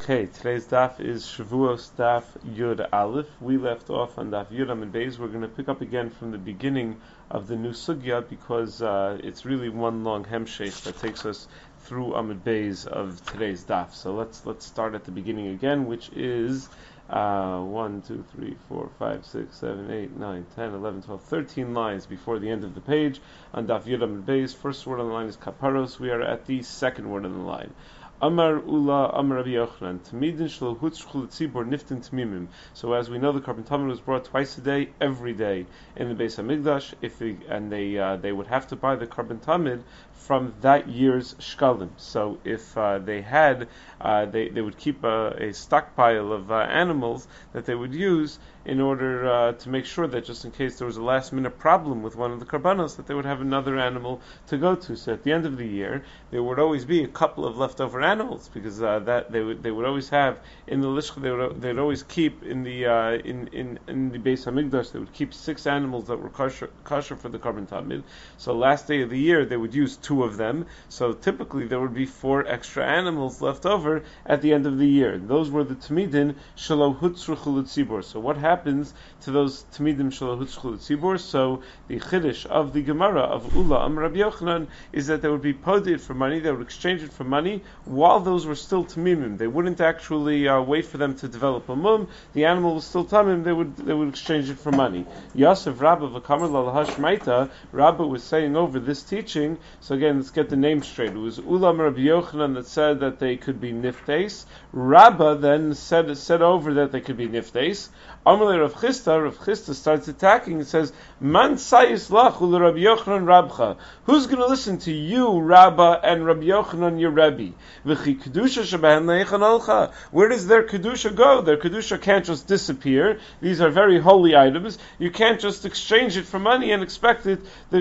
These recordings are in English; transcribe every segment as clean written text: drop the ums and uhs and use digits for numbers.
Okay, today's daf is Shavuos daf Yud Aleph. We left off on daf Yud Amid Beis. We're going to pick up again from the beginning of the new sugya because it's really one long hemshech that takes us through Amid Beis of today's daf. So let's start at the beginning again, which is 1, 2, 3, 4, 5, 6, 7, 8, 9, 10, 11, 12, 13 lines before the end of the page on daf Yud Amid Beis. First word on the line is kaparos. We are at the second word on the line. Amar Ula Amar Rabbi Yochanan Tamidin Shlo Hutzchul Tzibor Niftin Tmimim. So as we know, the Karban Tamid was brought twice a day, every day in the Beis Hamikdash. They would have to buy the Karban Tamid from that year's shkalim. So if they had, they would keep a stockpile of animals that they would use in order to make sure that just in case there was a last minute problem with one of the karbanos, that they would have another animal to go to. So at the end of the year, there would always be a couple of leftover animals because that they would always have in the lishcha. They'd always keep in the Beis Hamikdash. They would keep 6 animals that were kosher for the Karban Tamid. So last day of the year, they would use 2 of them. So typically there would be 4 extra animals left over at the end of the year. Those were the Tamidin Shelo Hutzruchu L'Tzibor. So what happens to those Tamidim Shelo Hutzruchu L'Tzibor? So the Chiddush of the Gemara of Ula Amar Rabbi Yochanan is that they would be poded for money. They would exchange it for money while those were still Tamimim. They wouldn't actually wait for them to develop a mum. The animal was still Tamim. They would exchange it for money. Yosef Rabba V'Kamar L'Lahash Maita. Rabba was saying over this teaching. So again, let's get the name straight. It was Ula Amar Rabbi Yochanan that said that they could be niftes. Rabba then said over that they could be niftes. Amalei Rav Chisda starts attacking and says, Man sayis lach ul Rabbi Yochanan Rabcha. Who's going to listen to you, Rabba, and Rabbi Yochanan, your Rebbe? V'chi kedusha shebehen leichan olcha. Where does their kedusha go? Their kedusha can't just disappear. These are very holy items. You can't just exchange it for money and expect the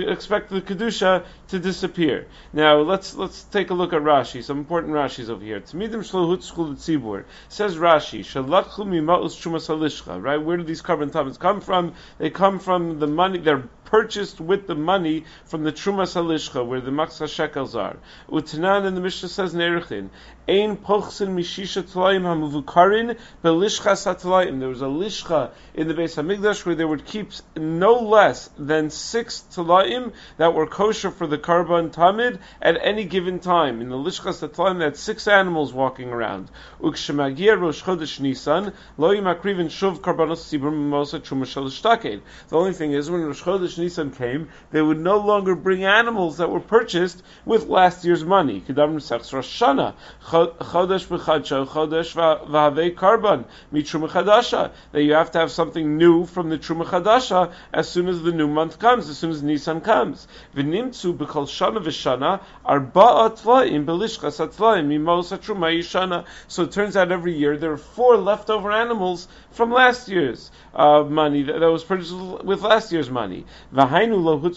kedusha to disappear. Now let's take a look at Rashi. Some important Rashis over here. Tamidim shlo hutzchul l'tzibur. Says Rashi, shalachlu mima'us shumas halishcha. Right? Where do these Karban Tamids come from? They come from the money. They're purchased with the money from the Trumas Halishcha, where the Maksah Shekels are. Utanan in the Mishnah says Neruchin, Ein pochsin mishisha tlaim hamuvukarin belishchas hatlaim. There was a lishcha in the Beis Hamikdash where they would keep no less than 6 tlaim that were kosher for the Karban Tamid at any given time. In the lishchas hatlaim, they had 6 animals walking around. Ukshemagia Rosh Chodesh Nisan lo yimakrivin shuv karbanos tzibur mimosa truma shalosh taked. The only thing is, when Rosh Chodesh Nisan came, they would no longer bring animals that were purchased with last year's money. Kedam Sechs Rosh Hashanah Chodesh b'chadsha Chodesh v'havei karban mitruma chadasha. That you have to have something new from the truma chadasha as soon as the new month comes, as soon as Nisan comes. V'nimtzu b'kol shana v'shana arba'a tlaim belishchas hatlaim mimos hatruma yishana. So it turns out every year there are 4 leftover animals from last year's money that was purchased with last year's money. That's what it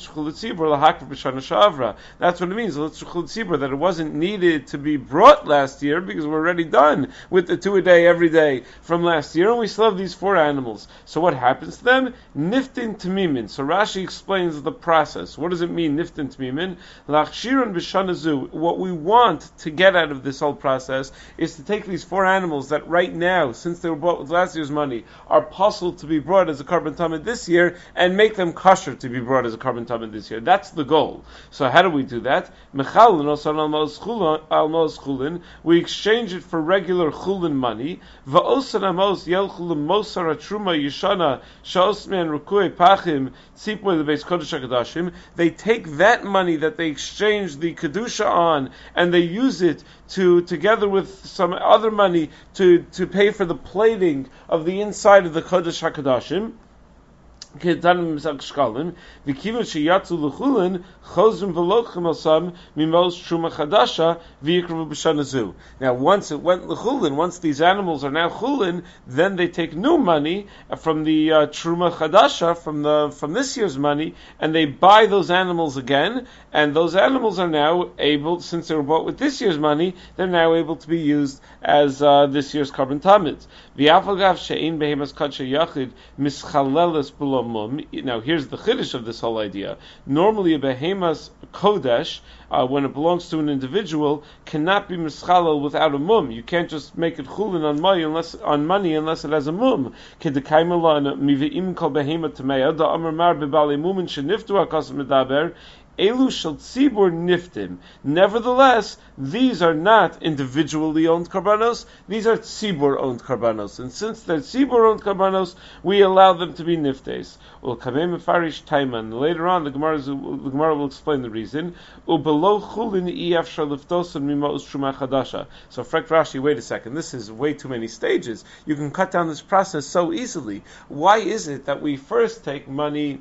means, that it wasn't needed to be brought last year because we're already done with the 2 a day every day from last year, and we still have these 4 animals. So what happens to them? Niftin tamimin. So Rashi explains the process. What does it mean, niftin tamimin? Lachshiran b'shanazu. What we want to get out of this whole process is to take these 4 animals that right now, since they were bought with last year's money, are possible to be brought as a Karban Tamid this year, and make them kosher to be brought as a Karban Tamid this year. That's the goal. So how do we do that? We exchange it for regular chulin money. They take that money that they exchange the kedusha on, and they use it together with some other money to pay for the plating of the inside of the Kodesh HaKadoshim. Now, once it went l'chulin, once these animals are now chulin, then they take new money from the truma chadasha, from this year's money, and they buy those animals again, and those animals are now able, since they were bought with this year's money, they're now able to be used as this year's Karban Tamids. mum. Now here's the chiddush of this whole idea. Normally a behemas kodesh, when it belongs to an individual, cannot be mischalel without a mum. You can't just make it chulin on money unless it has a mum. Kedekaimela miveim kol behema tameya da amar mar bebali mumin sheniftu hakas medaber. Elu shel tzibur niftim. Nevertheless, these are not individually owned karbanos. These are tzibur owned karbanos, and since they're tzibur owned karbanos, we allow them to be niftes. Ulkamei mefarish taiman. Later on, the Gemara will explain the reason. Ubelo chulin iyaf shaliftosan mimos truma chadasha. So, Frek Rashi, wait a second. This is way too many stages. You can cut down this process so easily. Why is it that we first take money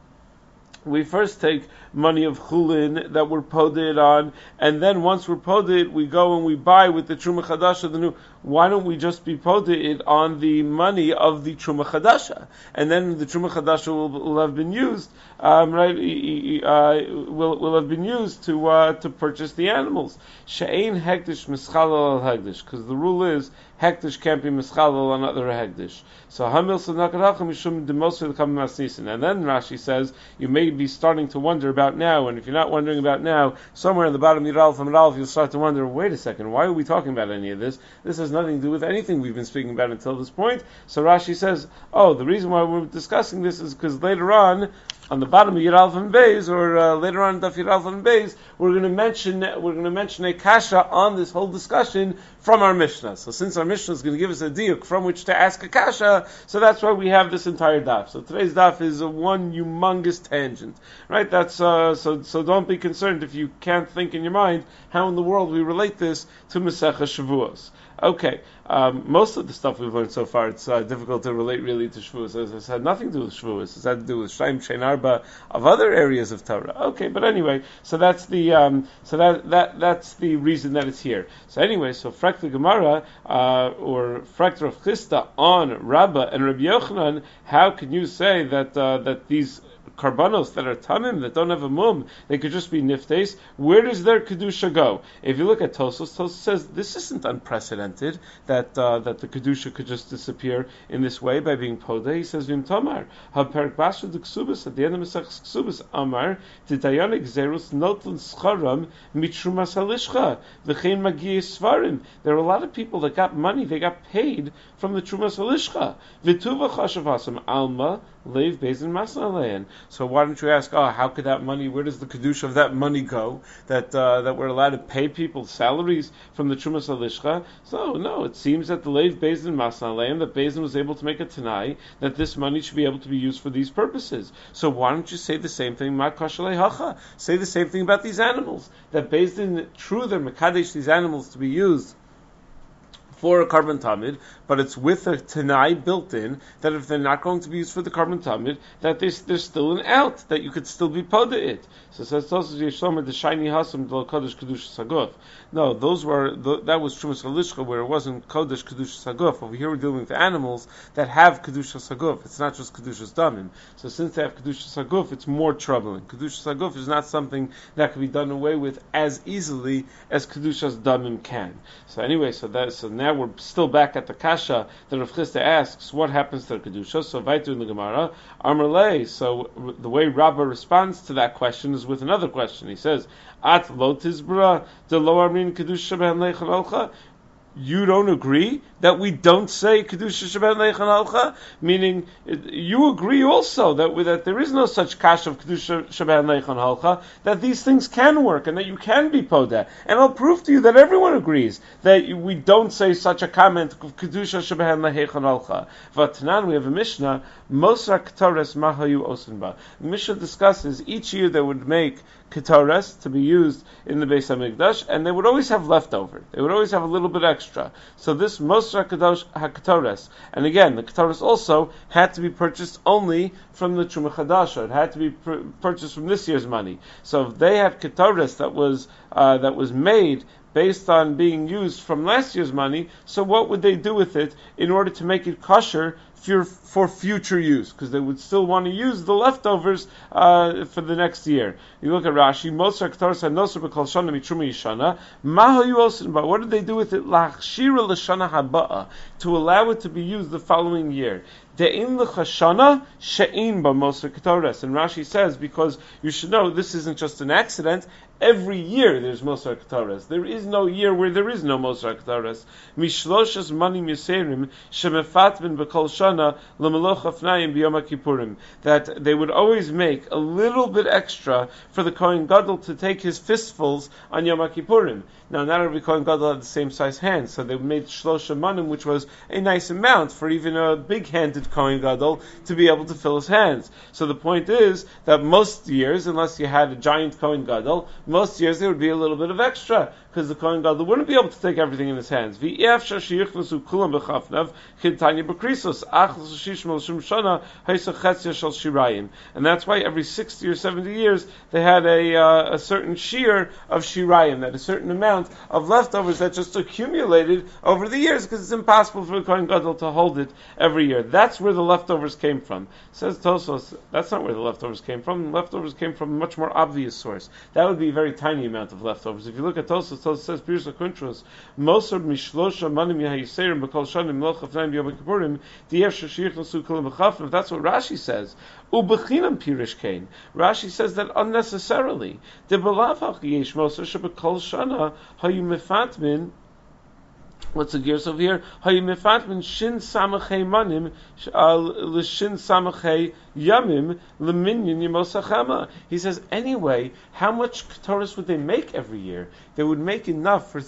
of chulin that we're poded on, and then once we're poded, we go and we buy with the truma chadasha the new? Why don't we just be poded on the money of the truma chadasha, and then the truma chadasha will have been used, will have been used to purchase the animals. She'ein hektish mischalal al hektish, because the rule is hektish can't be mischalal on other hektish. So hamil sanakadacham mishum demosel kam masnisin, and then Rashi says you may be starting to wonder about now, and if you're not wondering about now, somewhere in the bottom of Yiralf and Yiralf, you'll start to wonder, wait a second, why are we talking about any of this? This has nothing to do with anything we've been speaking about until this point. So Rashi says, the reason why we're discussing this is because later on the bottom of Yiralf and Beis, or later on in Daf Yiralf and Beis, we're going to mention a kasha on this whole discussion from our Mishnah. So since our Mishnah is going to give us a diuk from which to ask a kasha, so that's why we have this entire daf. So today's daf is one humongous tangent, right? That's so don't be concerned if you can't think in your mind how in the world we relate this to Masechah Shavuos. Okay, most of the stuff we've learned so far, it's difficult to relate really to Shavuos. It's had nothing to do with Shavuos. It's had to do with Shaim, Shein Arba, of other areas of Torah. Okay, but anyway, so that's the that's the reason that it's here. So anyway, so Frek the Gemara or Frek Rav Chisda on Rabbah and Rabbi Yochanan, how can you say that these karbanos that are tamim, that don't have a mum, they could just be niftes? Where does their kedusha go? If you look at Tosfos says this isn't unprecedented, that the kedusha could just disappear in this way by being podeh. He says vim tamar haperik basra de ksubas, at the end of Masech Ksubas amar titayanik zerus notun scharam mitrumas halishcha v'chein magi svarim. There are a lot of people that got money, they got paid from the trumas halishcha v'tuva chashav hasam alma leiv bezin masan alein. So why don't you ask, how could that money, where does the kedusha of that money go, that we're allowed to pay people salaries from the Trumas HaLishcha? So, no, it seems that the Leiv Bezdin Masan Aleim, that Bezdin was able to make a Tanai, that this money should be able to be used for these purposes. So why don't you say the same thing, Ma Kashalei Hacha? Say the same thing about these animals, that Bezdin, true, they're Mekadesh these animals to be used for a carbon tamid, but it's with a tanai built in, that if they're not going to be used for the carbon tamid, that there's still an out, that you could still be poda it. So it says Tosfos Yeshlomer the shiny hasam del kodesh kedusha saguf. No, that was Trumas HaLishcha, where it wasn't kodesh kedusha saguf. Over here we're dealing with animals that have kedusha saguf. It's not just kedusha damim. So since they have kedusha saguf, it's more troubling. Kedusha saguf is not something that can be done away with as easily as kedusha damim can. So anyway, so now we're still back at the kasha that Rav Chisda asks, what happens to the kedusha? So Vaitu in the Gemara, Amrlei. So the way Rabbah responds to that question is with another question. He says, At lo tizbra de lo armin kedusha ben leichan alcha. You don't agree that we don't say kedusha sheben leichan alcha? Meaning, you agree also that there is no such kash of kedusha sheben leichan alcha, that these things can work and that you can be podeh. And I'll prove to you that everyone agrees that we don't say such a comment of kedusha sheben leichan alcha. V'tanan, we have a Mishnah, Mosra Ketores Mahayu Osenba. The Mishnah discusses each year they would make ketores to be used in the Beis HaMikdash, and they would always have leftover. They would always have a little bit extra. So this Mosra HaKetores, and again, the ketores also had to be purchased only from the Truma Chadasha. It had to be purchased from this year's money. So if they had ketores that was made based on being used from last year's money, so what would they do with it in order to make it kosher for future use? Because they would still want to use the leftovers for the next year. You look at Rashi, Mosar K'taros HaNosar B'Kol Shana Mitruma Yishana, Mahayu Osin Ba. What did they do with it? Lachshira L'Shana Haba'a, to allow it to be used the following year. De'in l'chashana she'in ba Mosar K'taros. And Rashi says, because you should know, this isn't just an accident. Every year there's Mosar K'taros. There is no year where there is no Mosar K'taros. Mishloshas manim yiserim shemefatmin b'kol shana l'meloch afnayim b'yom kippurim. That they would always make a little bit extra for the Kohen Gadol to take his fistfuls on Yom Kippurim. Now, not every Kohen Gadol had the same size hands, so they made shlosha manim, which was a nice amount for even a big-handed Kohen Gadol to be able to fill his hands. So the point is that most years, unless you had a giant Kohen Gadol, most years there would be a little bit of extra, because the Kohen Gadol wouldn't be able to take everything in his hands. And that's why every 60 or 70 years they had a certain shear of shirayim, that a certain amount of leftovers that just accumulated over the years, because it's impossible for the Kohen Gadol to hold it every year. That's where the leftovers came from. Says Tosfos, that's not where the leftovers came from. The leftovers came from a much more obvious source. That would be a very tiny amount of leftovers. If you look at Tosfos, Tosfos says, Pirsa Kuntros, Mosar Mishlosha Manim Yahiserim B'Kol Shanim Melch Afnaim B'Yom Kippurim, Diyev Shashir Nasu Kulim B'Chafnav. That's what Rashi says. Ubechinam Pirish Kain. Rashi says that unnecessarily. De B'Lavach Yesh Mosar Sheb'Kol Shana Hayu Mefatmin. What's the gears over here? Hayimefatmin shin samachay manim l'shin samachay yamim l'minyan yimosachama. He says, anyway, how much Ketores would they make every year? They would make enough for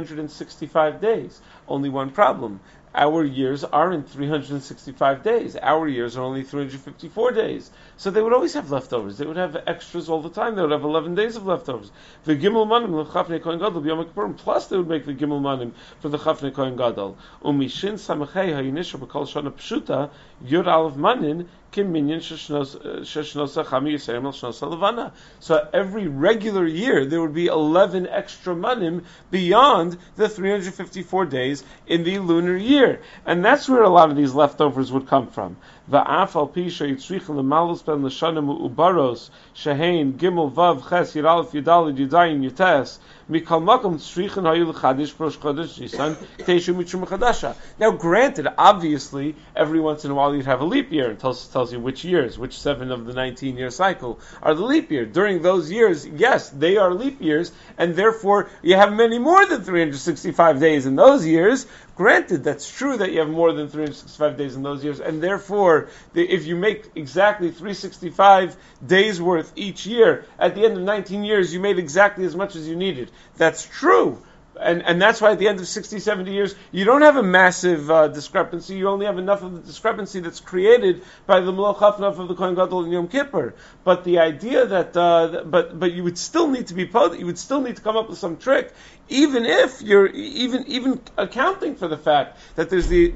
365 days. Only one problem. Our years aren't 365 days. Our years are only 354 days. So they would always have leftovers. They would have extras all the time. They would have 11 days of leftovers. The Gimel Manim l'chafnei Kohen Gadol b'Yom Kippurim. Plus they would make the Gimel Manim for the Chafnei Kohen Gadol. Umishin samachei hayinisha b'kol shana pshuta yud alav manin kiminyan sheshnosa chami yisayim al shnosa levana. So every regular year there would be 11 extra manim beyond the 354 days in the lunar year. And that's where a lot of these leftovers would come from. Va'af al pisha yitzrich l'malus ben l'shanim ubaros shehein gimel vav ches yiralef yidalid yidayin yites mikal makom tzrichen hayu l'chadish prosh chodesh nisan teishu mitshum chadasha. Now, granted, obviously, every once in a while you'd have a leap year, and tells you which years, which 7 of the 19-year cycle are the leap year. During those years, yes, they are leap years, and therefore you have many more than 365 days in those years. Granted, that's true that you have more than 365 days in those years, and therefore, if you make exactly 365 days worth each year, at the end of 19 years, you made exactly as much as you needed. That's true. And that's why at the end of 60, 70 years, you don't have a massive discrepancy. You only have enough of the discrepancy that's created by the Melech Hafnaf of the Kohen Gadol in Yom Kippur. But the idea that, but you would still need to you would still need to come up with some trick, even if you're even accounting for the fact that there's the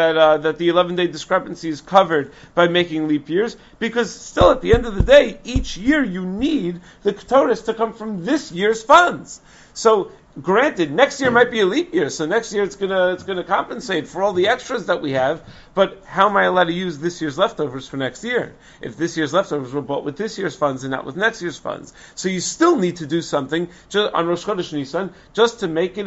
11-day discrepancy is covered by making leap years, because still at the end of the day, each year you need the Ketores to come from this year's funds. So, granted, next year might be a leap year, so next year it's gonna compensate for all the extras that we have. But how am I allowed to use this year's leftovers for next year if this year's leftovers were bought with this year's funds and not with next year's funds? So you still need to do something just on Rosh Chodesh Nisan just to make it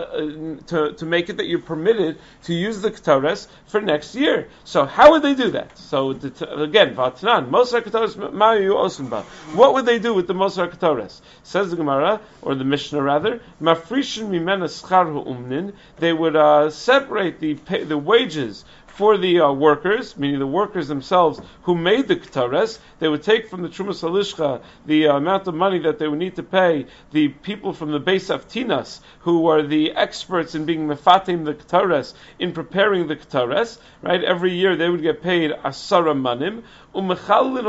to make it that you're permitted to use the Ketores for next year. So how would they do that? So again, Vatnan Mosar Ketores Ma'yu Osenba. What would they do with the Mosar Ketores? Says the Gemara, or the Mishnah rather. They would separate the wages for the workers, meaning the workers themselves who made the Ketores. They would take from the Trumas Halishcha the amount of money that they would need to pay the people from the Beis Avtinas, who are the experts in being mefatim the Ketores, in preparing the Ketores. Right, every year they would get paid asara manim. They would be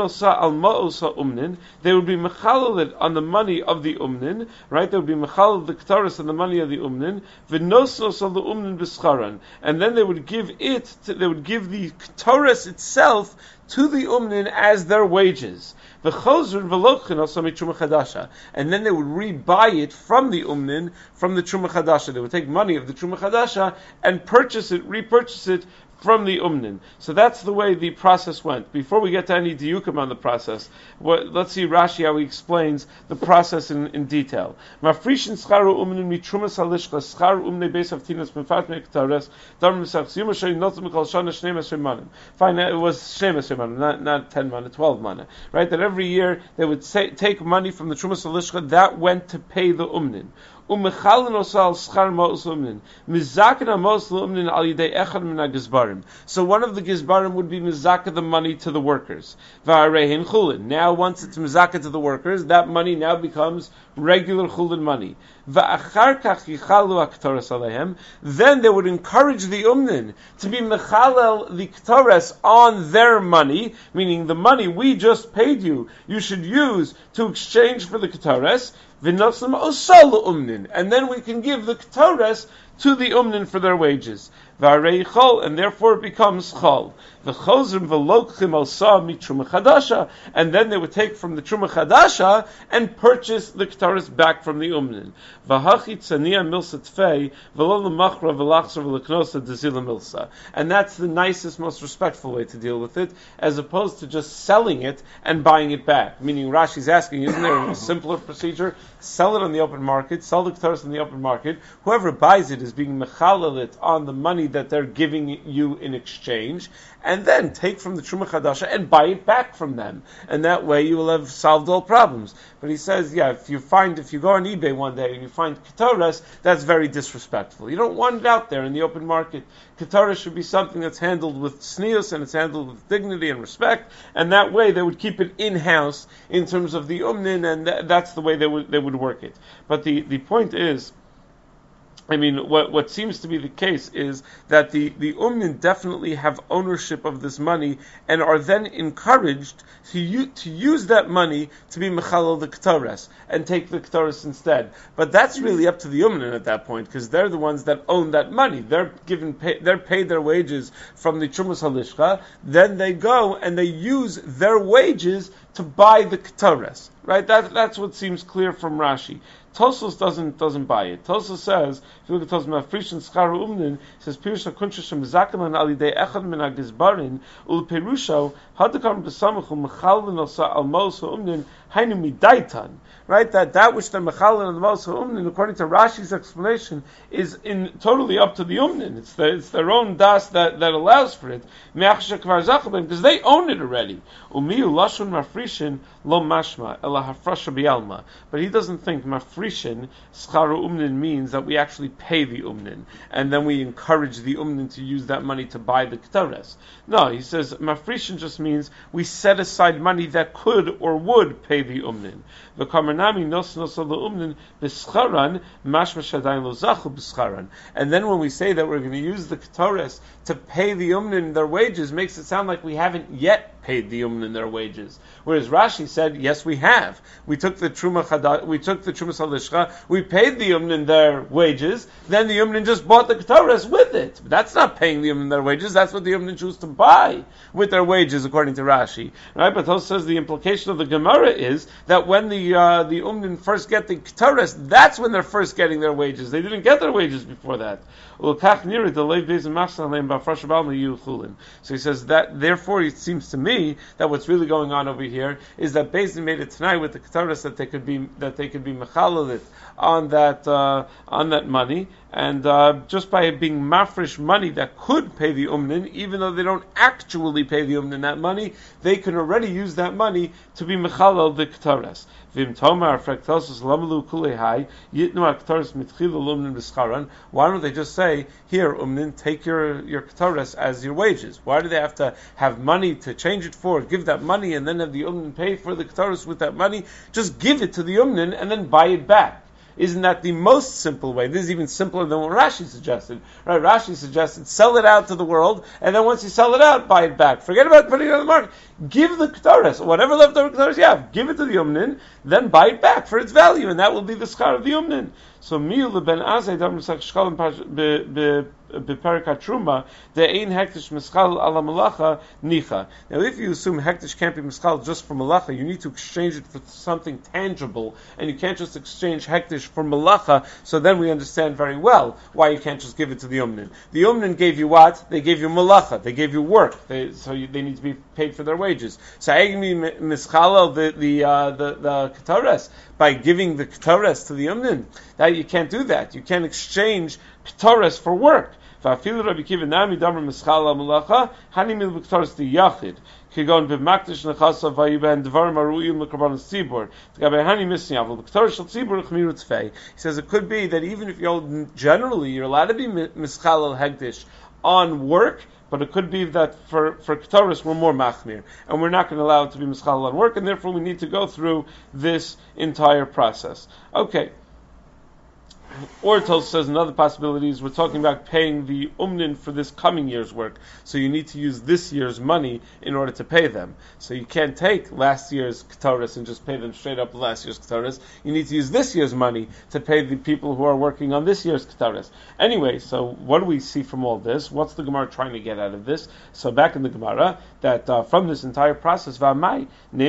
mechalel on the money of the umnin, right? They would be mechalel the Ketores on the money of the umnin, v'nosnos al the umnin b'scharan, and then they would give they would give the Ketores itself to the umnin as their wages. And then they would rebuy it from the umnin, from the Truma Chadasha. They would take money of the Truma Chadasha and repurchase it from the umnin. So that's the way the process went. Before we get to any diukim on the process, let's see Rashi how he explains the process in detail. Mafrishin scharu umnin mitrumas halishka scharu umne beis of tinas mefat mektares dar mesach yuma shei not mikol shana shnei mesher manim. Fine, it was shnei mesher manim, not 10 mana, 12 mana. Right, that every year they would take money from the trumas halishka that went to pay the umnin. So one of the gizbarim would be mizaka the money to the workers. Now once it's mizaka to the workers, that money now becomes regular chulin money. Then they would encourage the umnin to be mechalel the ketores on their money, meaning the money we just paid you should use to exchange for the ketores. And then we can give the ketores to the umnin for their wages. And therefore it becomes chol. And then they would take from the Truma Chadasha and purchase the ketores back from the umnin. And that's the nicest, most respectful way to deal with it, as opposed to just selling it and buying it back. Meaning Rashi's asking, isn't there a simpler procedure? Sell it on the open market, sell the ketores on the open market. Whoever buys it is being mechalel it on the money that they're giving you in exchange, and then take from the Truma Chadasha and buy it back from them. And that way you will have solved all problems. But he says, if you go on eBay one day and you find ketores, that's very disrespectful. You don't want it out there in the open market. Ketores should be something that's handled with tznius and it's handled with dignity and respect, and that way they would keep it in-house in terms of the umnin, and that's the way they would work it. But the point is, what seems to be the case is that the umnin definitely have ownership of this money and are then encouraged to use that money to be mechalel the ketores and take the ketores instead. But that's really up to the umnin at that point, because they're the ones that own that money. They're paid their wages from the Trumas Halishka. Then they go and they use their wages to buy the ketores. Right? That's what seems clear from Rashi. Tosfos doesn't buy it. Tosfos says, if you look at Tosfos Mafrishin Scharu Umnin, says Pirush HaKunsha Shemizakalan Alidei Echad Min HaGizbarin Ul Perusho Hadakam B'Samachu Mechalin Osa Al Mos HaUmnin Hainu Midaitan. Right, that which they're mechalin on the Mos HaUmnin, according to Rashi's explanation, is totally up to the Umnin. It's their own das that allows for it. Because they own it already. Umiyu Lashon Mafrishin Lo Mashma Ela Hafrasha Bialma. But he doesn't think Mafrishin Scharu Umnin means that we actually pay the Umnin and then we encourage the Umnin to use that money to buy the ketores. No, he says Mafrishin just means we set aside money that could or would pay the Umnin. And then when we say that we're going to use the ketores to pay the umnin their wages, makes it sound like we haven't yet paid the umnin their wages. Whereas Rashi said, yes, we have. We took the Truma Halishcha, we paid the umnin their wages, then the umnin just bought the ketores with it. But that's not paying the umnin their wages, that's what the umnin choose to buy with their wages, according to Rashi. Right? But Tosfos says the implication of the Gemara is that when the umnin first get the ketores, that's when they're first getting their wages. They didn't get their wages before that. So he says that, therefore it seems to me that what's really going on over here is that Beis Din made it tonight with the ketores that they could be mechalel on that money, and just by being mafresh money that could pay the umnin, even though they don't actually pay the umnin that money, they can already use that money to be mechalel the ketores. Vim Tomar Fraktosus Lamalu Kulehai Yitnu Aktaris Mitchilu Lumnin B'Scharan. Why don't they just say, here, Umnin, take your ketores as your wages? Why do they have to have money to change it for, give that money, and then have the Umnin pay for the ketores with that money? Just give it to the Umnin and then buy it back. Isn't that the most simple way? This is even simpler than what Rashi suggested. Right? Rashi suggested sell it out to the world, and then once you sell it out, buy it back. Forget about putting it on the market. Give the ketores, whatever leftover ketores you have, give it to the umnin, then buy it back for its value, and that will be the schar of the umnin. So miul ben azay dam sak shkalim beperik hatruma the ein hektish mischal ala malacha nicha. Now, if you assume hektish can't be mischal just for malacha, you need to exchange it for something tangible, and you can't just exchange hektish for malacha. So then we understand very well why you can't just give it to the umnin. The umnin gave you what? They gave you malacha. They gave you work. They need to be paid for their wages. So agmi mischal the ketores by giving the ketores to the umnin. That you can't do that. You can't exchange ketores for work. Va'afilu Rabbi Kiva nami damer mischal malacha hani mil b'ketores the yachid. Kigon b'makdish nechasa vayiben dvarim aruim l'karbanos tzibur. T'gabei hani misniav l'ketores shel tzibur l'chmiru tzfei. He says it could be that even if generally you're allowed to be mischal al hegdish on work, but it could be that for Ketores we're more machmir, and we're not going to allow it to be mischal on work, and therefore we need to go through this entire process. Okay. Ortos says another possibility is we're talking about paying the umnin for this coming year's work. So you need to use this year's money in order to pay them. So you can't take last year's ketores and just pay them straight up last year's ketores. You need to use this year's money to pay the people who are working on this year's ketores. Anyway, so what do we see from all this? What's the Gemara trying to get out of this? So back in the Gemara, that from this entire process, why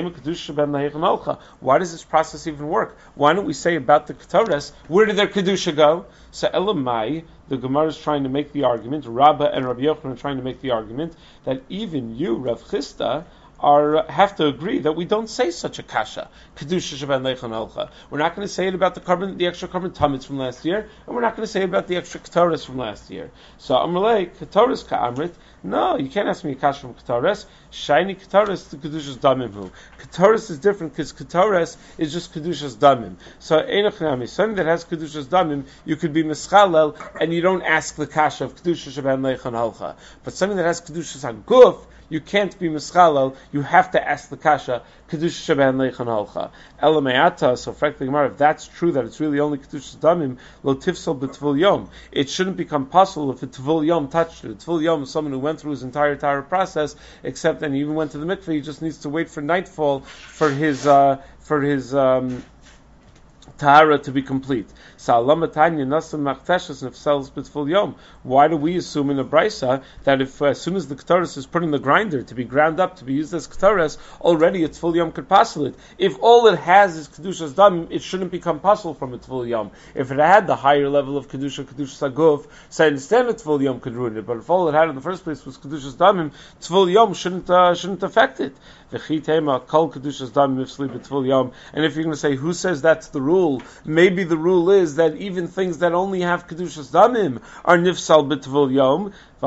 does this process even work? Why don't we say about the ketores, where did their kedusha go? So Elamai, the Gemara is trying to make the argument, Rabbah and Rabbi Yochanan are trying to make the argument that even you, Rav Chisda, have to agree that we don't say such a kasha. Kedusha Shaban Leichan Alcha. We're not going to say it about the extra carbon tamits from last year, and we're not going to say it about the extra ketores from last year. So Amrlei, ketores ka'amrit. No, you can't ask me a kasha from ketores. Shiny ketores to kedusha's damim. Ketores is different because ketores is just kedusha's damim. So einachnami, something that has kedusha's damim, you could be mischalel and you don't ask the kasha of kedusha Shaban Leichan Alcha. But something that has kedusha's haguf, you can't be mischalel. You have to ask the kasha kedusha shaban leichan halcha. Elameata. So frankly, Gemara, if that's true, that it's really only kedusha damim lo tifsal b'tvul yom, it shouldn't become possible if a tvul yom touched it. Tvul yom is someone who went through his entire process, except and he even went to the mikveh. He just needs to wait for nightfall for his tahara to be complete. Why do we assume in a brisa that if as soon as the ketores is put in the grinder to be ground up to be used as ketores, already a tful yom could passel it? If all it has is kedushas dam, it shouldn't become passel from a tful yom. If it had the higher level of kedushas aguf, so instead a tful yom could ruin it. But if all it had in the first place was kedushas damim, tful yom shouldn't affect it. And if you're going to say who says that's the rule, maybe the rule is that even things that only have kedushas damim are nifsal b'tvul yom.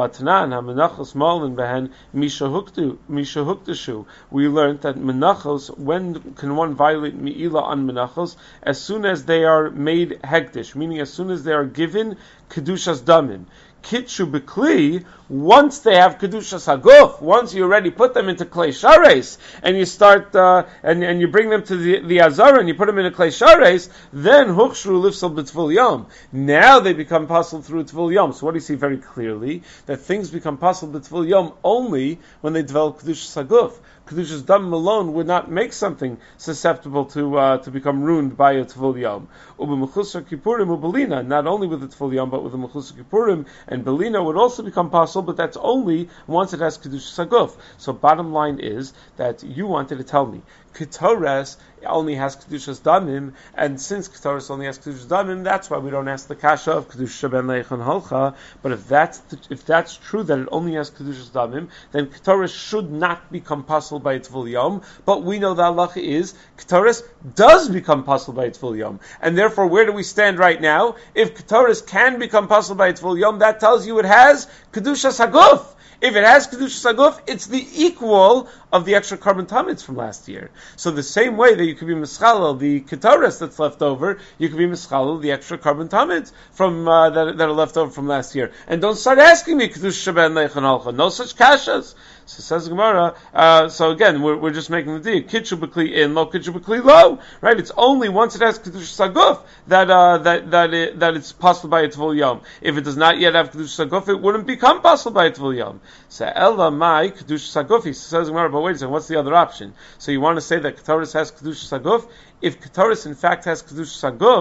We learned that menachos, when can one violate me'ila on menachos? As soon as they are made hektish, meaning as soon as they are given kedushas damim. Kitshu b'kli, once they have kedushas haguf, once you already put them into klei shares, and you start and you bring them to the azara and you put them in a klei shares, then huchshru lifsal b'tvul yom. Now they become possible through tvul yom. So what do you see very clearly? That things become possible b'tvul yom only when they develop kedushas haguf. Kedushas dam alone would not make something susceptible to become ruined by a tvul yom. Ubemechusar kippurim ubelina, not only with the tvul yom but with the mechusar kippurim and belina would also become possible, but that's only once it has kedushas haguf. So bottom line is that you wanted to tell me ketores only has kedushas damim, and since ketores only has kedushas damim, that's why we don't ask the kasha of kedusha ben leichan halcha. But if that's true that it only has kedushas damim, then ketores should not become possible by tvul yom. But we know the halacha is ketores does become possible by tvul yom, and therefore where do we stand right now? If ketores can become possible by tvul yom, that tells you it has kedushas haguf. If it has kedushas haguf, it's the equal of the extra carbon tamits from last year. So the same way that you could be mischalel the ketores that's left over, you could be mischalel the extra carbon tamits from that are left over from last year. And don't start asking me kedusha ben leichan halcha. No such kashas. So says Gemara. So again, we're just making the deal. Kitchu b'kli in, lo kitchu b'kli lo. Right? It's only once it has kedushas haguf that it's possible by a tvul yom. If it does not yet have kedushas haguf, it wouldn't become possible by a tvul yom. So ella mai kedushas haguf. He says Gemara, but wait a second, what's the other option? So you want to say that ketores has kedushas haguf? If ketores in fact has kedushas haguf,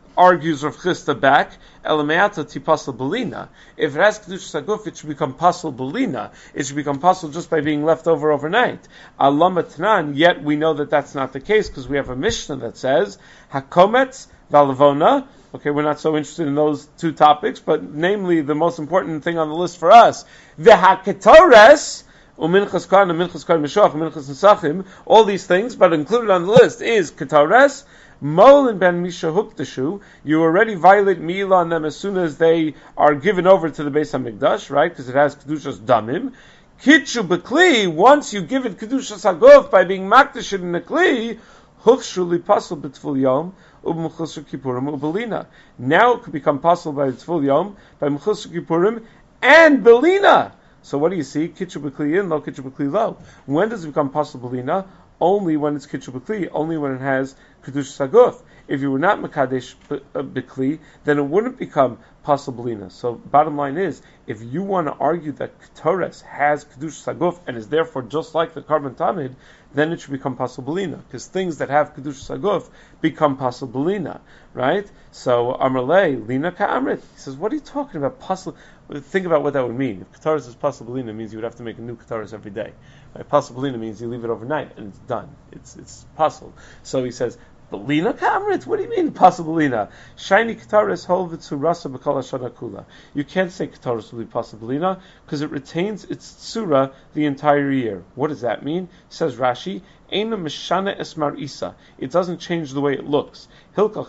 argues Rav Chisda back, Elameata tipasal belina. If it has Kedushas Haguf, it should become pasal belina. It should become pasal just by being left over overnight. Alama Tanan, yet we know that that's not the case, because we have a Mishnah that says, Hakometz Valavona. Okay, we're not so interested in those two topics, but namely the most important thing on the list for us, V'haketores, Uminchas Kan, Uminchas Kan Mishach, Uminchas Nesachim, all these things, but included on the list is Ketores, Molin ben Misha Huktashu. You already violate Mila on them as soon as they are given over to the Beis HaMikdash, right? Because it has Kedushas Damim. Kitchu Bekli, once you give it Kedushas Haguf by being Makdash in the Kli, Hukshu Li Pasal B'Tful Yom, Ub'Mechusar Kippurim Ubelina. Now it could become possible by B'Tful Yom, by Mechusar Kippurim, and Belina. So what do you see? Kitchu Bekli in, lo Kitchu Bekli lo. When does it become possible Belina? Only when it's Kitchu Bekli, only when it has Kedushas Haguf. If you were not Mekadesh Bekli, then it wouldn't become Pasal Belina. So bottom line is, if you want to argue that Ketores has Kedushas Haguf and is therefore just like the Karban Tamid, then it should become Pasal Belina, because things that have Kedushas Haguf become Pasal Belina, right? So Amrle, Lina Ka'amrit. He says, what are you talking about? Pasal. Think about what that would mean. If Ketaris is Pasal Belina, it means you would have to make a new Ketaris every day. Right? Pasal Belina means you leave it overnight and it's done. It's Pasal. So he says, Belina Kamrit? What do you mean Pasal Belina? Shiny Ketaris hold Rasa B'Kol Hashana Kula. You can't say Ketaris will be Pasal Belina because it retains its Tzura the entire year. What does that mean? Says Rashi, Eina Meshana Esmar Isa. It doesn't change the way it looks. The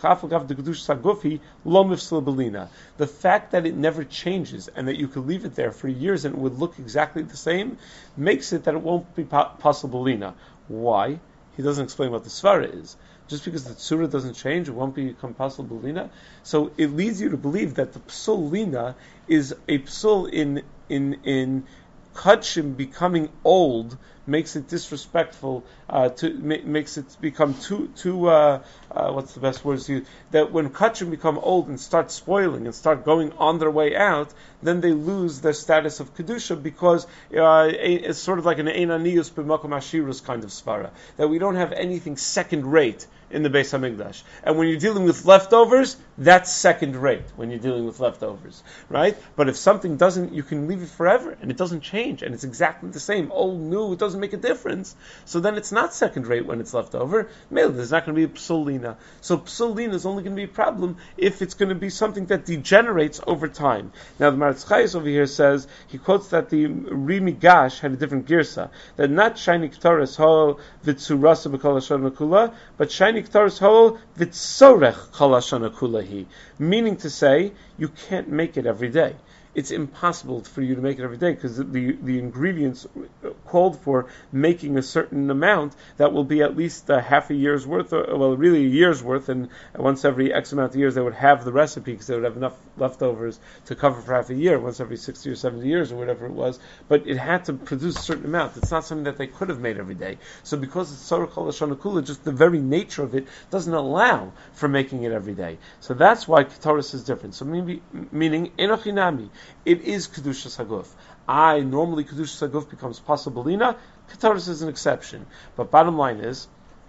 fact that it never changes and that you could leave it there for years and it would look exactly the same makes it that it won't be Pasal Belina. Why? He doesn't explain what the Svara is. Just because the Tzura doesn't change, it won't become Pasal Belina. So it leads you to believe that the Psul Lina is a Psul in Kachim becoming old makes it disrespectful, makes it become too what's the best word to use? That when Kachim become old and start spoiling and start going on their way out, then they lose their status of Kedusha because it's sort of like an Einanius b'makom Ashirus kind of svara, that we don't have anything second rate in the Beis HaMikdash. And when you're dealing with leftovers, that's second rate when you're dealing with leftovers, right? But if something doesn't, you can leave it forever and it doesn't change and it's exactly the same, old, new, it doesn't make a difference. So then it's not second rate when it's left over. Maybe there's not going to be a psulina. So psulina is only going to be a problem if it's going to be something that degenerates over time. Now the Maratz Chayes over here says, he quotes that the Rimi Gash had a different girsa, that not shiny k'taris ho v'tzurasa b'kol hashana kula, but shiny k'taris ho v'tzorech kol hashana kulahi. Meaning to say, you can't make it every day. It's impossible for you to make it every day because the ingredients called for making a certain amount that will be at least half a year's worth, well, really a year's worth, and once every X amount of years they would have the recipe because they would have enough leftovers to cover for half a year, once every 60 or 70 years or whatever it was, but it had to produce a certain amount. It's not something that they could have made every day. So because it's Tzorech Kol Hashana Kula, just the very nature of it doesn't allow for making it every day. So that's why Ketoris is different. So meaning, Enochinami, it is Kedushas Haguf. Normally Kedushas Haguf becomes Pasal Belina. Ketoris is an exception. But bottom line is,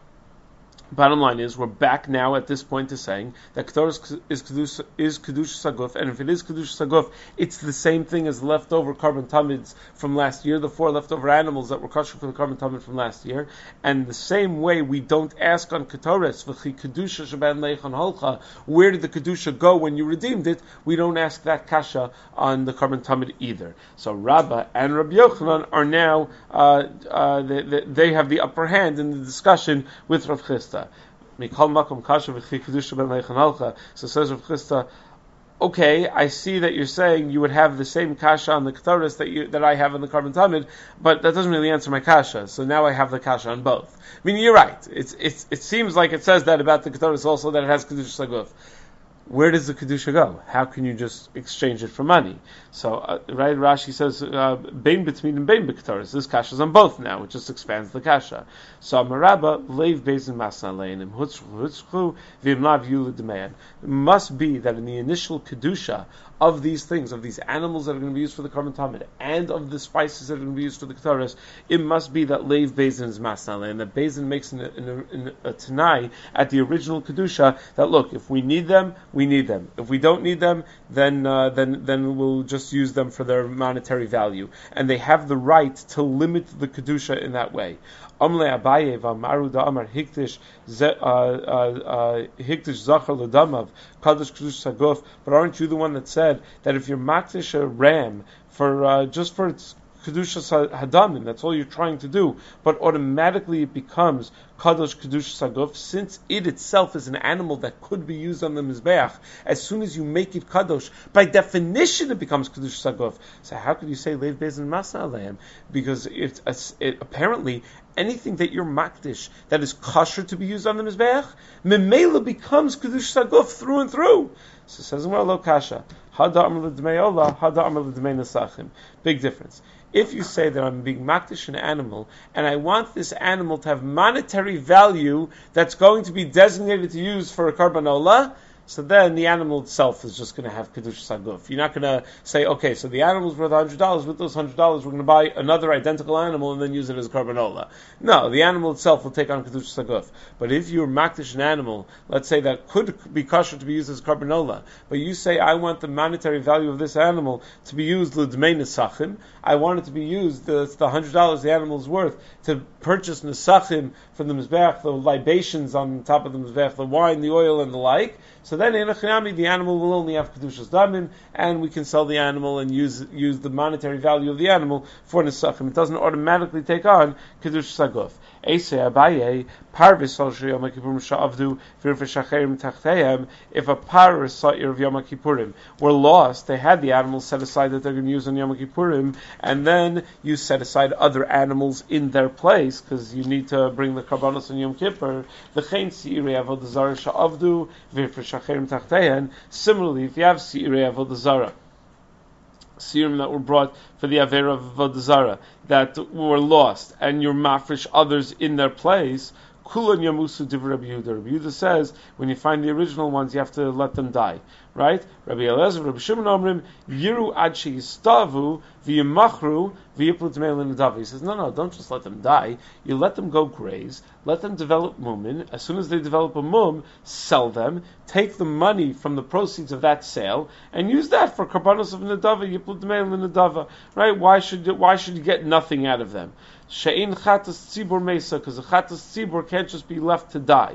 we're back now at this point to saying that Ketoris is Kedushas Haguf, and if it is Kedushas Haguf, it's the same thing as leftover Karban Tamids from last year, the 4 leftover animals that were kosher for the Karban Tamid from last year. And the same way we don't ask on Ketoris, V'chi Kedusha Shaban Leichan Holcha, where did the Kedusha go when you redeemed it? We don't ask that kasha on the Karban Tamid either. So Rabbah and Rabbi Yochanan are now, they have the upper hand in the discussion with Rav Chisda. So says Rav Chisda, okay, I see that you're saying you would have the same kasha on the Ketoris that I have on the Karban Tamid, but that doesn't really answer my kasha. So now I have the kasha on both. I mean, you're right. It seems like it says that about the Ketoris also, that it has Kedushas Haguf. Where does the Kedusha go? How can you just exchange it for money? So, right, Rashi says, Bein B'Tmid and Bein B'Ketaris. This kasha is on both now. It just expands the kasha. So, Amarabba, Leiv Bezin Masna Leinim, Hutzchu, V'imlav Yulid Demeyan. It must be that in the initial Kedusha of these things, of these animals that are going to be used for the Karban Tamid, and of the spices that are going to be used for the Ketares, it must be that Leiv Bezin is Masnale, and that Bezin makes in a Tanai at the original Kedusha that, look, if we need them, we need them. If we don't need them, then we'll just use them for their monetary value. And they have the right to limit the Kedusha in that way. Amle Abaye v'amaru da'amar hiktish zachar l'damav kadosh kedush saguf. But aren't you the one that said that if you're makdish a ram for just for its Kedushas Hadamim, that's all you're trying to do, but automatically it becomes Kadosh Kedush Saguf, since it itself is an animal that could be used on the Mizbeach. As soon as you make it Kadosh, by definition it becomes Kedush Saguf. So how could you say Leiv Bezin Masa Aleim? Because it apparently anything that you're makdish that is kosher to be used on the Mizbeach, Memela becomes Kedush Saguf through and through. So it says, Lo Kasha, Hada Amr L'Dmei Ola, Hada Amr L'Dmei Nesachim. Big difference. If you say that I'm being makdish an animal, and I want this animal to have monetary value that's going to be designated to use for a Karban Olah, so then the animal itself is just going to have Kedush Saguf. You're not going to say, okay, so the animal's worth $100, with those $100 we're going to buy another identical animal and then use it as a Karban Olah. No, the animal itself will take on Kedush Saguf. But if you're makdish an animal, let's say that could be kosher to be used as Karban Olah, but you say, I want the monetary value of this animal to be used l'dmei nesachim, I want it to be used, the $100 the animal's worth, to purchase nesachim for the Mizbeach, the libations on top of the Mizbeach, the wine, the oil, and the like. So then, the animal will only have Kedushas Damim, and we can sell the animal and use the monetary value of the animal for nesachim. It doesn't automatically take on Kedush Saguf. If a par sa'ir of Yom Kippurim were lost, they had the animals set aside that they're going to use on Yom Kippurim, and then you set aside other animals in their place, because you need to bring the Karbanos on Yom Kippur. Similarly, if you have Seirei Avodah Zarah, serum that were brought for the Avera of Avodah Zarah that were lost, and you're mafresh others in their place, Kulan Yamusu Div Rabbi Yehuda. Rabbi Yehuda says, when you find the original ones, you have to let them die. Right? Rabbi Eliezer, Rabbi Shimon Omrim, Yiru Ad Sheyistavu, V'yimachru, V'yiplu T'mei L'Nadav. He says, no, don't just let them die. You let them go graze, let them develop mumin. As soon as they develop a mum, sell them, take the money from the proceeds of that sale, and use that for Karbanos of Nadava, Yiplu T'mei L'Nadava. Right? Why should you get nothing out of them? She'in Chatas Tzibur Mesa, because the Chatas Tzibur can't just be left to die.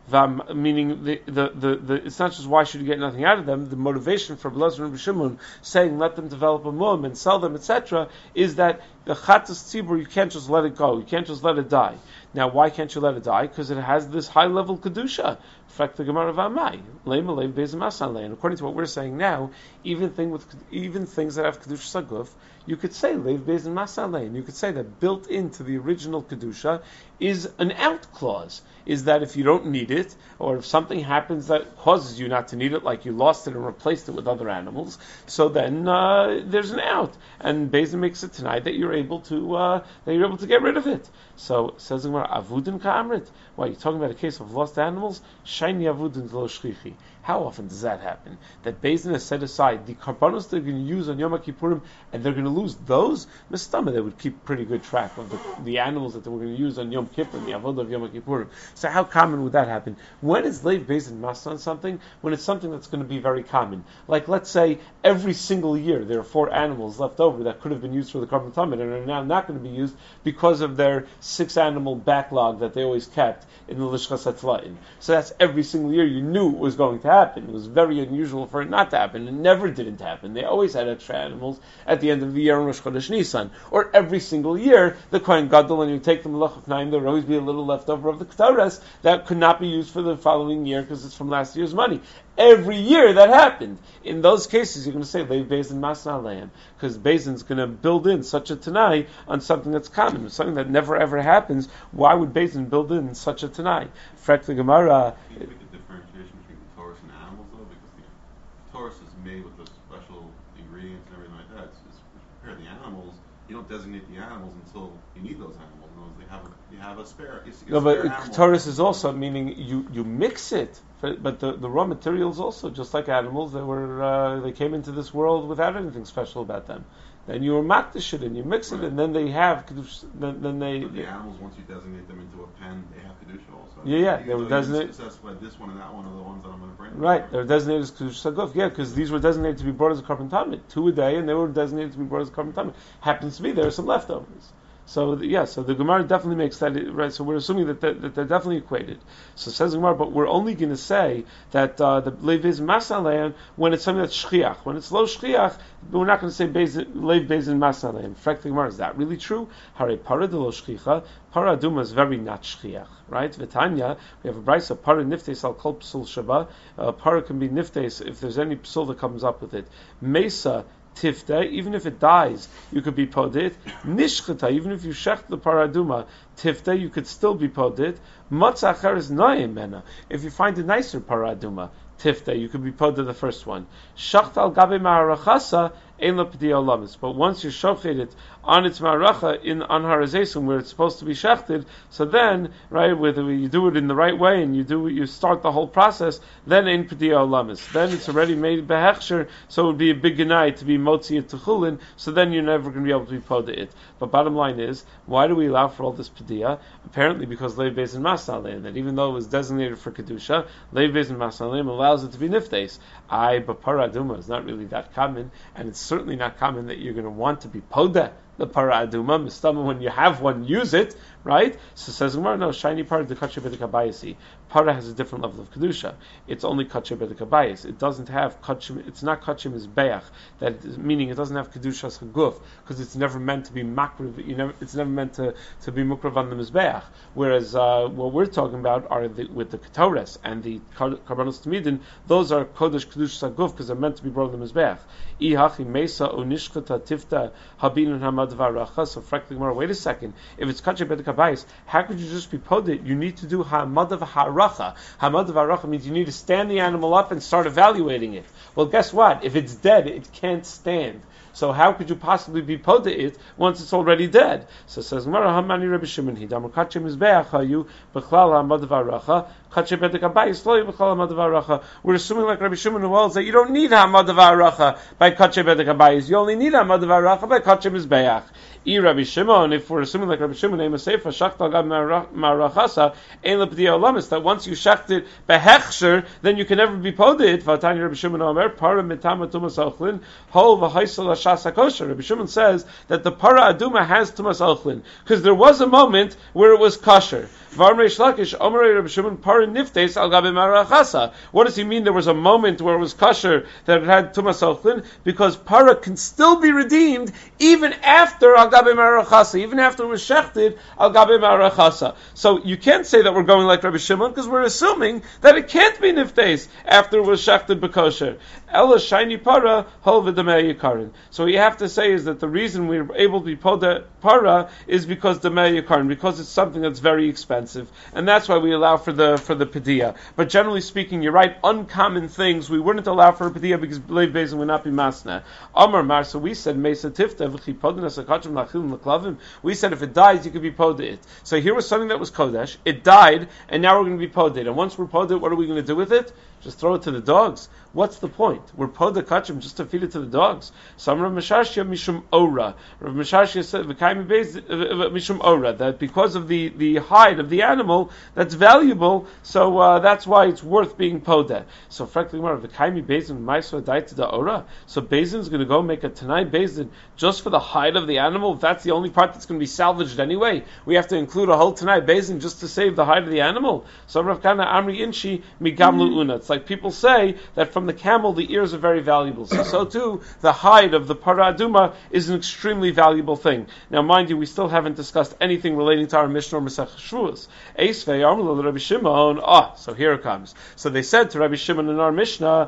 Meaning the it's not just why should you get nothing out of them. The motivation for Blazer and Shimon saying let them develop a mum and sell them, etc., is that the chatas tzibur, you can't just let it go. You can't just let it die. Now, why can't you let it die? Because it has this high level kedusha. In fact, the Gemara v'amai leimalei bezim asanlei. And according to what we're saying now, even things that have kedusha saguf, you could say leiv bezim asanlei, and you could say that built into the original kedusha is an out clause. Is that if you don't need it, or if something happens that causes you not to need it, like you lost it and replaced it with other animals, so then there's an out. And Bezin makes it tonight that you're able to get rid of it. So says the Gemara, avudin ka'amrit. Why, you're talking about a case of lost animals? Shiny avudin lo shchichi. How often does that happen? That Bezin has set aside the karbanos they're going to use on Yom Kippurim, and they're going to lose those? Mistama, they would keep pretty good track of the animals that they were going to use on Yom Kippur, the avodah of Yom Kippurim. So how common would that happen? When is Leiv Bezin Masa on something? When it's something that's going to be very common. Like, let's say, every single year there are 4 animals left over that could have been used for the Karban Tamid and are now not going to be used because of their 6-animal backlog that they always kept in the Lishchas HaTzla'im. So that's every single year you knew it was going to happen. It was very unusual for it not to happen. It never didn't happen. They always had extra animals at the end of the year on Rosh Chodesh Nisan. Or every single year, the Kohen Gadol, and you take the Melech of Naim, there would always be a little left over of the Ketores that could not be used for the following year because it's from last year's money. Every year that happened. In those cases, you're going to say Leiv Bezin Masna Aleim, because Bezin's going to build in such a Tanai on something that's common, something that never ever happens. Why would Bezin build in such a Tanai? Frek the Gemara. Can you make a differentiation between the Taurus and animals, though? Because the Taurus is made with those special ingredients and everything like that. It's prepared. The animals, you don't designate the animals until you need those animals. In other words, you have a spare. No, but Ketores is also meaning you mix it, but the raw materials also, just like animals, they came into this world without anything special about them. Then you makdish it and you mix it, and then they have then they. But the animals, once you designate them into a pen, they have kedusha also. Yeah, they were designated. That's why this one and that one are the ones that I'm going to bring. Right, they were designated as kedusha saguf. Yeah, because these were designated to be brought as a carbon tamid, 2 a day, and they were designated to be brought as a carbon tamid. Happens to be there are some leftovers. So so the Gemara definitely makes that right. So we're assuming that they're definitely equated. So says the Gemara, but we're only going to say that the leiv is masaleim when it's something that's shchiach. When it's lo shchiach, we're not going to say leiv bezin masaleim. Frek the Gemara, is that really true? Hare para de lo shchicha. Para aduma is very not shchiach, right? V'tanya, we have a brisa para niftes al kol psul shaba. Para can be niftes if there's any psul that comes up with it. Mesa tifta, even if it dies, you could be podit. Nishchata, even if you shecht the paraduma, tifta, you could still be podit. Matzah acheres noyim mena. If you find a nicer paraduma, tifta, you could be podit the first one. Shacht al gabe ma'arachasa, ein lo p'di olamis. But once you shochet it on its ma'aracha, on harazesim, where it's supposed to be shechted, so then, right, whether you do it in the right way and you start the whole process, then ein p'di olamis. Then it's already made behechsher, so it would be a big genai to be motzi it to chulin, so then you're never going to be able to be poda it. But bottom line is, why do we allow for all this p'diya? Apparently because leiv beis and masalim, that even though it was designated for kedusha, leiv beis and masalim allows it to be niftes. But paraduma is not really that common, and it's certainly not common that you're going to want to be poda the para aduma. Mistama, when you have one, use it, right? So says Gemara, no, shiny para de kacher bedek habayisi. Para has a different level of kedusha. It's only kacher bedek habayis. It doesn't have kachim. It's not kachim mizbeach. That is, meaning it doesn't have kedusha saguf, because it's never meant to be makriv. It's never meant to be mukrav on the mizbeach. Whereas what we're talking about are with the ketores and the karbanos tamidin. Those are kodesh kedusha saguf because they're meant to be brought on the mizbeach. Ihachi mesa onishchata tifta habin hamad varacha. So frankly, Gemara, wait a second. If it's kacher bedek habayis, how could you just be podit? You need to do hamad v'haracha. Hamad v'haracha means you need to stand the animal up and start evaluating it. Well, guess what? If it's dead, it can't stand. So how could you possibly be poda it once it's already dead? So it says Gemara, Hamani Rabbi Shimon hi damar kache mizbeach hayu b'chlal hamad v'haracha kache bedek habayis lo b'chlal hamad v'haracha. We're assuming like Rabbi Shimon who holds that you don't need hamad v'haracha by kache bedek habayis. You only need hamad v'haracha by kache mizbeach. Rabbi Shimon, if we're assuming like Rabbi Shimon, that once you shacht it behechsher, then you can never be poded. Vatani Rabbi Shimon Omer, para mitama tumas alchlin, hol v'haisel hashas hakosher. Rabbi Shimon says that the para aduma has tumas alchlin because there was a moment where it was kosher. What does he mean there was a moment where it was kosher that it had tumas alchlin? Because para can still be redeemed even after al gabe marachasa, even after it was shechted al gabe marachasa. So you can't say that we're going like Rabbi Shimon because we're assuming that it can't be niftes after it was shechted b'kosher. Ella shiny para hol v'damei yikarin. So what you have to say is that the reason we're able to be poda para is because damei yikarin, because it's something that's very expensive. And that's why we allow for the padiyah. But generally speaking, you're right, uncommon things we wouldn't allow for a padiyah because leiv bezin would not be masna. Amar Mar, so we said mesa tifta v'chi podnas akachim lachil l'klavim. We said if it dies, you could be poded it. So here was something that was kodesh, it died, and now we're going to be poded. And once we're poded, what are we going to do with it? Just throw it to the dogs. What's the point? We're pod the kachim just to feed it to the dogs. Some Rav Meshashia mishum ora. Rav Meshashia said mishum ora, that because of the hide of the animal that's valuable, so that's why it's worth being poded. So frankly, more of the kaimi bezin ma'isva died to the ora. So bezin is going to go make a tanai bezin just for the hide of the animal. If that's the only part that's going to be salvaged anyway, we have to include a whole tanai bezin just to save the hide of the animal. So Rav Kana Amri Inshi migamlu una. It's like people say that from the camel the ears are very valuable. So too the hide of the paraduma is an extremely valuable thing. Now mind you, we still haven't discussed anything relating to our Mishnah or Masech Shavuos. Eisvei Amrul Rabbi Shimon. So here it comes. So they said to Rabbi Shimon in our Mishnah,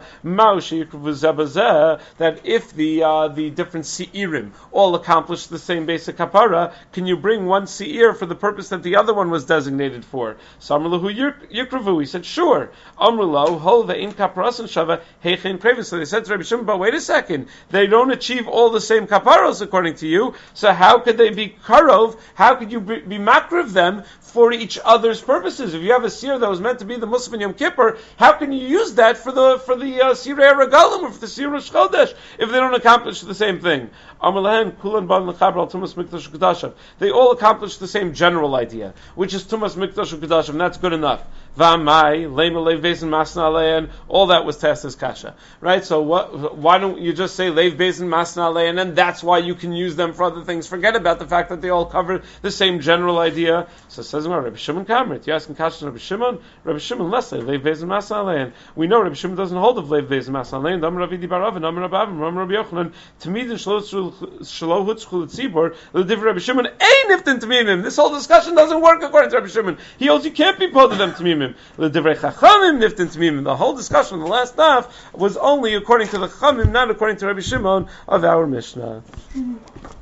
that if the different seirim all accomplish the same basic kapara, can you bring one seir for the purpose that the other one was designated for? So Amrullahu Yikravu, he said, sure. Amrullahu Hol ve'in kaparasan shava Heichin Krevis. So they said to Rabbi Shimon, but wait a second, they don't achieve all the same kaparos according to you, so how could they be karov? How could you be makriv them for each other's purposes? If you have a seer that was meant to be the Musaf and Yom Kippur, how can you use that for the Sirei Regalim or for the Sirei Rosh Chodesh if they don't accomplish the same thing? They all accomplish the same general idea, which is Tumas Mikdash Ukadashim, and that's good enough. All that was test as kasha, right? So why don't you just say Leiv Bezin Masna Alein, and that's why you can use them for other things. Forget about the fact that they all cover the same general idea. So it says Rabbi Shimon Kamrit. You're asking kasha to Rabbi Shimon less Leiv Bezin Masna Alein. We know Rabbi Shimon doesn't hold of Leiv Bezin Masna Alein. Dam Rav Idi Barav, Dam Rav Avim, Ram Rabbi Yochanan. Tamid Shlohut Schul Tzibor. The different Rabbi Shimon ain't niftin tamimim. This whole discussion doesn't work according to Rabbi Shimon. He holds you can't be pulled to them tamimim. The divrei chachamim niftin tamimim. The whole discussion, the last daf, was only according to the chachamim, not according to Rabbi Shimon of our Mishnah.